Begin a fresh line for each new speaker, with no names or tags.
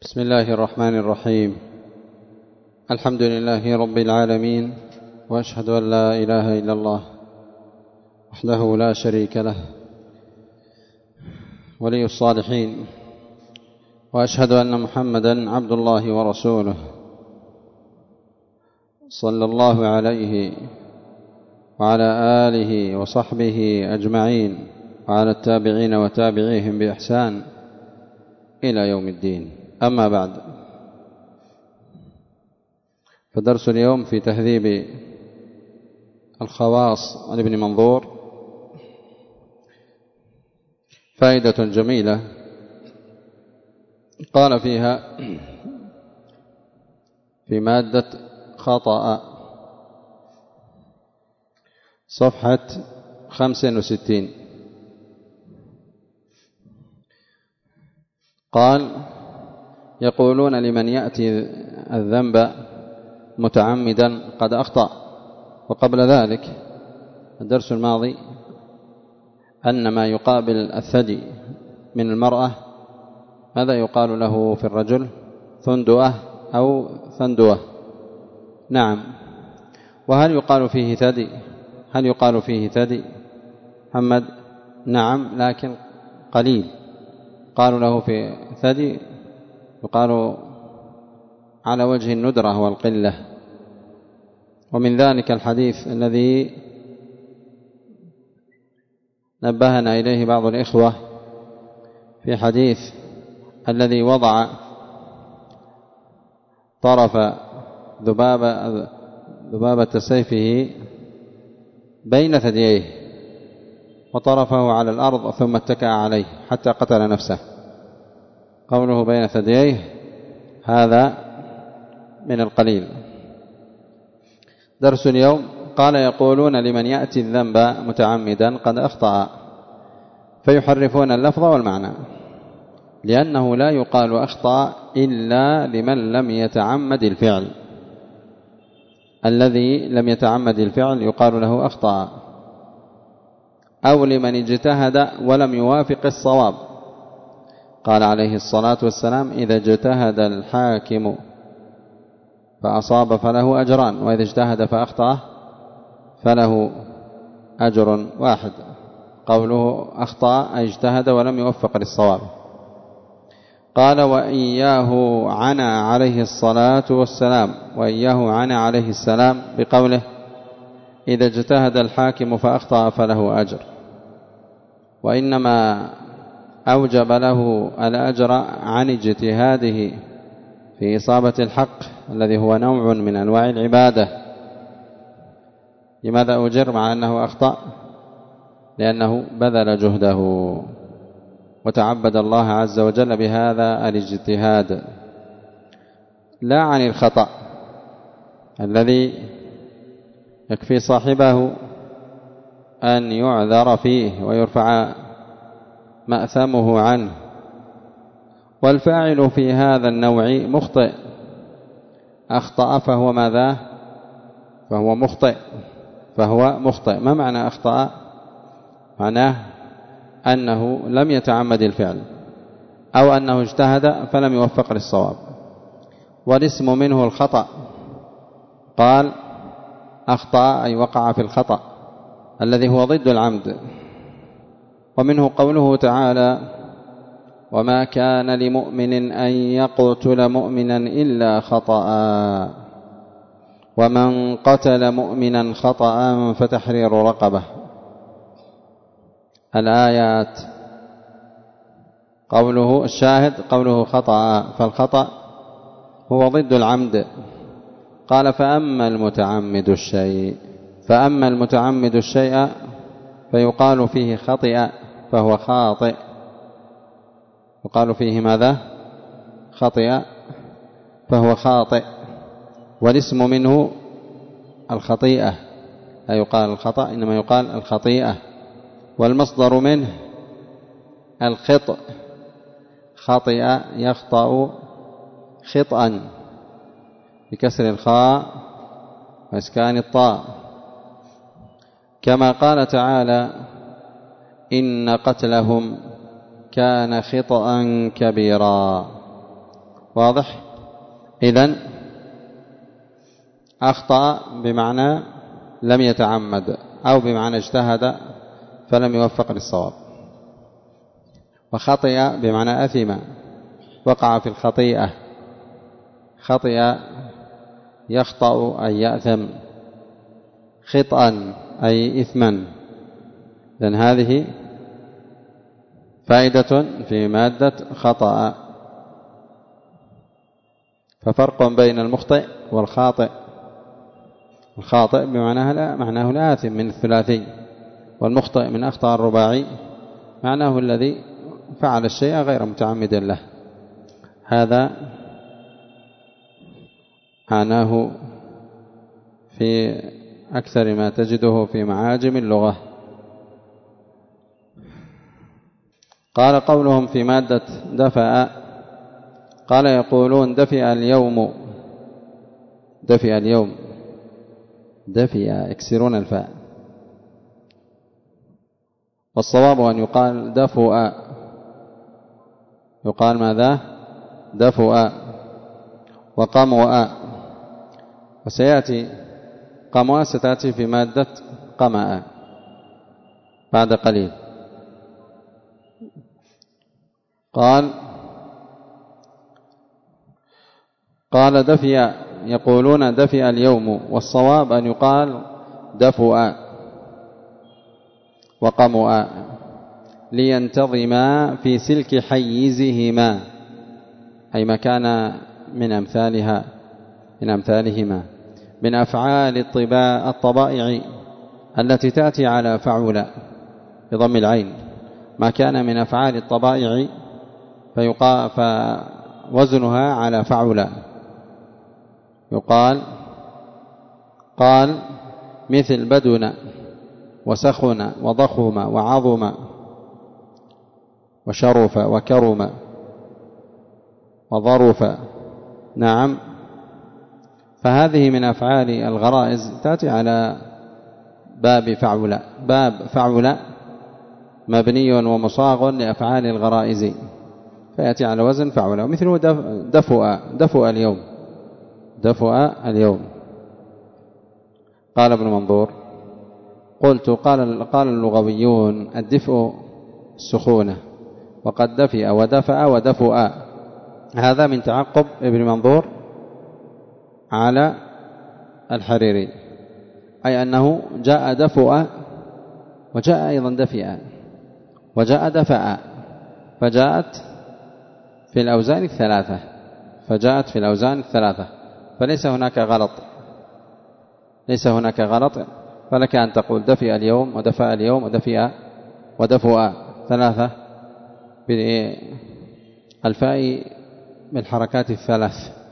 بسم الله الرحمن الرحيم. الحمد لله رب العالمين، وأشهد أن لا إله إلا الله وحده لا شريك له ولي الصالحين، وأشهد أن محمدا عبد الله ورسوله صلى الله عليه وعلى آله وصحبه أجمعين، وعلى التابعين وتابعيهم بإحسان إلى يوم الدين. أما بعد، فدرس اليوم في تهذيب الخواص عن ابن منظور. فائدة جميلة قال فيها في مادة خطأ صفحة 65، قال: يقولون لمن يأتي الذنب متعمدا قد أخطأ. وقبل ذلك الدرس الماضي أن ما يقابل الثدي من المرأة ماذا يقال له في الرجل؟ ثندوة أو ثندوة. نعم. وهل يقال فيه ثدي؟ هل يقال فيه ثدي محمد؟ نعم، لكن قليل. قالوا له في ثدي يقال على وجه الندرة والقلة. ومن ذلك الحديث الذي نبهنا إليه بعض الإخوة، في حديث الذي وضع طرف ذبابة سيفه بين ثدييه وطرفه على الأرض ثم اتكأ عليه حتى قتل نفسه. قوله بين ثدييه هذا من القليل. درس اليوم قال: يقولون لمن يأتي الذنب متعمدا قد أخطأ، فيحرفون اللفظ والمعنى، لأنه لا يقال أخطأ إلا لمن لم يتعمد الفعل. الذي لم يتعمد الفعل يقال له أخطأ، أو لمن اجتهد ولم يوافق الصواب. قال عليه الصلاة والسلام: إذا اجتهد الحاكم فأصاب فله أجران، وإذا اجتهد فأخطأ فله أجر واحد. قوله أخطأ أي اجتهد ولم يوفق للصواب. قال: وإياه عنا عليه الصلاة والسلام، وإياه عنا عليه السلام بقوله: إذا اجتهد الحاكم فأخطأ فله أجر. وإنما أوجب له الأجر عن اجتهاده في إصابة الحق الذي هو نوع من أنواع العبادة. لماذا أجر مع أنه أخطأ؟ لأنه بذل جهده وتعبد الله عز وجل بهذا الاجتهاد، لا عن الخطأ الذي يكفي صاحبه أن يعذر فيه ويرفع مأثمه عنه. والفاعل في هذا النوع مخطئ. أخطأ فهو ماذا؟ فهو مخطئ. فهو مخطئ. ما معنى أخطأ؟ معناه أنه لم يتعمد الفعل، أو أنه اجتهد فلم يوفق للصواب. والاسم منه الخطأ. قال: أخطأ أي وقع في الخطأ الذي هو ضد العمد. ومنه قوله تعالى: وما كان لمؤمن أن يقتل مؤمنا إلا خطأ، ومن قتل مؤمنا خطأ فتحرير رقبة. الآيات. قوله الشاهد قوله خطأ، فالخطأ هو ضد العمد. قال: فأما المتعمد الشيء فيقال فيه خطئ فهو خاطئ. يقال فيه ماذا؟ خطئ فهو خاطئ. والاسم منه الخطيئة، لا يقال الخطأ إنما يقال الخطيئة. والمصدر منه الخطأ. خطئ يخطأ خطأ بكسر الخاء وإسكان الطاء، كما قال تعالى: إن قتلهم كان خطأ كبيرا. واضح؟ إذن أخطأ بمعنى لم يتعمد، أو بمعنى اجتهد فلم يوفق للصواب. وخطئ بمعنى أثم، وقع في الخطيئة. خطئ يخطأ أي يأثم، خطأ أي إثما. لأن هذه فائدة في مادة خطأ. ففرق بين المخطئ والخاطئ. الخاطئ معناه الآثم من الثلاثي، والمخطئ من أخطأ الرباعي معناه الذي فعل الشيء غير متعمد له. هذا معناه في أكثر ما تجده في معاجم اللغة. قال قولهم في مادة دفأ، قال يقولون دفئ اليوم. دفئ اليوم، دفئ يكسرون الفاء. والصواب أن يقال دفؤ. يقال ماذا؟ دفؤ وقمؤ. وسيأتي قمؤ ستأتي في مادة قمأ بعد قليل. قال دفئ، يقولون دفئ اليوم، والصواب أن يقال دفؤ وقمؤ لينتظما في سلك حيزهما، أي ما كان من أمثالهما من أفعال الطبائع التي تأتي على فعل بضم العين. ما كان من أفعال الطبائع فوزنها على فعل. يقال قال مثل بدن وسخن وضخم وعظم وشرف وكرم وظرف. نعم، فهذه من أفعال الغرائز تأتي على باب فعل. باب فعل مبني ومصاغ لأفعال الغرائز، فيأتي على وزن فعل. ومثله دفؤ اليوم. دفؤ اليوم. قال ابن منظور قلت قال اللغويون الدفء السخونة، وقد دفئ ودفأ ودفؤ. هذا من تعقب ابن منظور على الحريري، أي أنه جاء دفؤ وجاء أيضا دفئ وجاء دفأ، فجاءت في الأوزان الثلاثة. فليس هناك غلط، فلك أن تقول دفئ اليوم ودفأ اليوم ودفئ ودفؤ ثلاثة بالفاء بالحركات الثلاث.